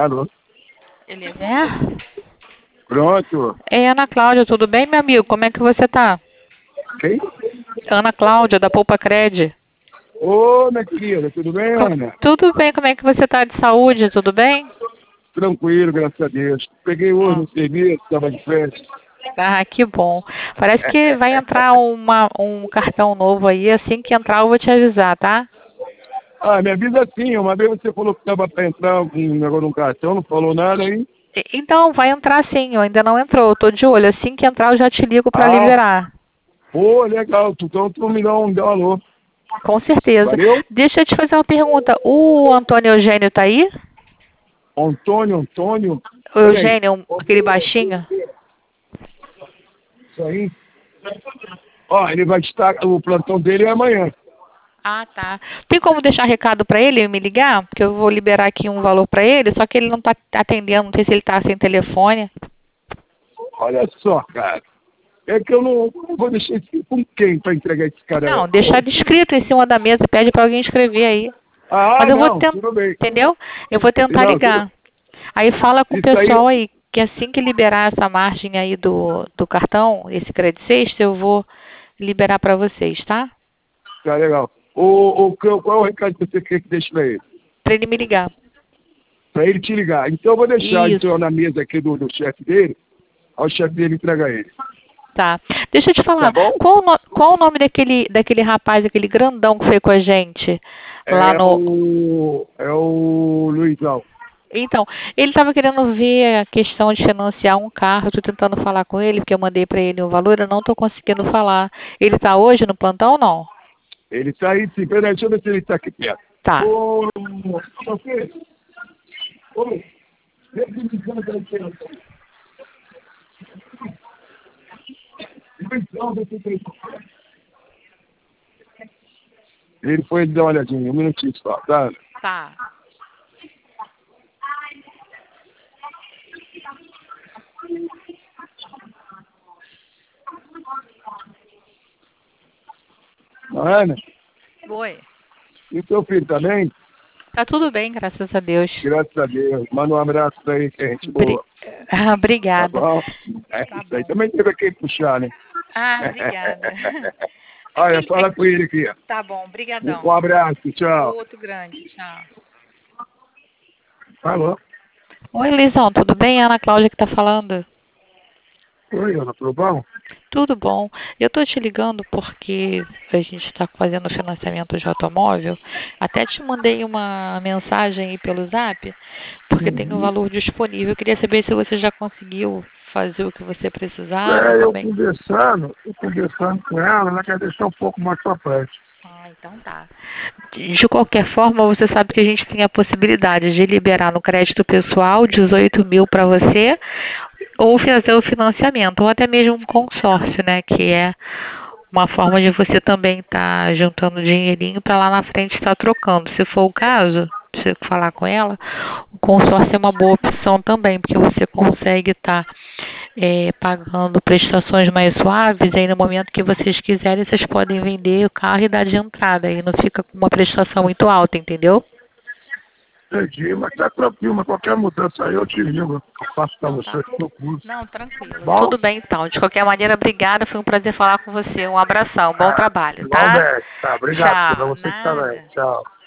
Alô? Eliezer? Pronto. Ei, Ana Cláudia, tudo bem, meu amigo? Como é que você tá? Quem? Ana Cláudia, da Poupa Cred. Ô, minha querida, tudo bem, Ana? Tudo bem, como é que você tá de saúde? Tudo bem? Tranquilo, graças a Deus. Peguei hoje no serviço, estava de férias. Ah, que bom. Parece que vai entrar um cartão novo aí. Assim que entrar, eu vou te avisar, tá? Ah, me avisa assim, uma vez você falou que estava para entrar um negócio num cartão, não falou nada aí. Então, vai entrar sim, ainda não entrou. Eu tô de olho. Assim que entrar, eu já te ligo pra Ah, liberar. pô, legal. Então tu me dá um alô. Com certeza. Valeu? Deixa eu te fazer uma pergunta. O Antônio Eugênio tá aí? Antônio. O Peraí. Eugênio, aquele baixinho? Isso aí. Ó, ele vai estar, o plantão dele é amanhã. Ah, tá. Tem como deixar recado pra ele me ligar? Porque eu vou liberar aqui um valor pra ele, só que ele não tá atendendo, não sei se ele tá sem telefone. Olha só, cara. É que eu não vou deixar esse com quem para entregar esse cara aí. Não, deixar escrito em cima da mesa, pede pra alguém escrever aí. Ah, Mas eu vou não, tentar, tudo bem. entendeu? Eu vou tentar Não, tudo. ligar. Aí fala com o Isso aí, pessoal aí, que assim que liberar essa margem aí do cartão, esse Credit Sexta, eu vou liberar pra vocês, tá? tá legal. Qual é o recado que você quer que deixe para ele? Pra ele me ligar. Para ele te ligar. Então eu vou deixar então, Isso. na mesa aqui do chefe dele, ao chefe dele entregar ele. Tá. Deixa eu te Tá falar, bom? qual o nome daquele rapaz, aquele grandão que foi com a gente lá É no... o Luizão. Então, ele estava querendo ver a questão de financiar um carro. Estou tentando falar com ele, porque eu mandei para ele o valor, eu não estou conseguindo falar. Ele está hoje no plantão ou não? Ele tá aí, sim. Peraí, deixa eu ver se ele tá aqui perto. Tá. Ô, meu filho. Ô, vê se me liga aí, Luizão, vê se ele tá aí. Ele foi dar uma olhadinha, um minutinho só, tá? Tá. Ana, Oi. e o seu filho tá bem? Tá tudo bem, graças a Deus. Graças a Deus. Manda um abraço pra ele, que é gente boa. Tá Obrigada. bom? É, Tá isso aí bom. também teve quem puxar, né? Ah, obrigada. Olha, fala com ele aqui. Ó. Tá bom, Um brigadão. abraço, tchau. Outro grande, tchau. Alô? Oi, Lisão, tudo bem? Ana Cláudia que tá falando. Oi, Ana, tudo bom? Tudo bom. Eu tô te ligando porque a gente está fazendo financiamento de automóvel. Até te mandei uma mensagem aí pelo Zap, porque tem um valor disponível. Eu queria saber se você já conseguiu fazer o que você precisava, Eu como é que... conversando com ela quer deixar um pouco mais pra frente. Ah, então tá. De qualquer forma, você sabe que a gente tem a possibilidade de liberar no crédito pessoal 18 mil para você, ou fazer o financiamento, ou até mesmo um consórcio, né? Que é uma forma de você também estar juntando dinheirinho para lá na frente estar trocando. Se for o caso, você falar com ela, o consórcio é uma boa opção também, porque você consegue estar pagando prestações mais suaves, aí no momento que vocês quiserem, vocês podem vender o carro e dar de entrada, aí não fica com uma prestação muito alta, entendeu? Entendi, mas tá tranquilo, mas qualquer mudança aí eu te ligo. Eu faço pra Então você tá. que eu curso. Não, tranquilo. Bom? Tudo bem então. De qualquer maneira, obrigada. Foi um prazer falar com você. Um abração. Bom Ah, trabalho, tá? igualmente. Tá, obrigado. Pra Tchau. você também. Nada. Tchau.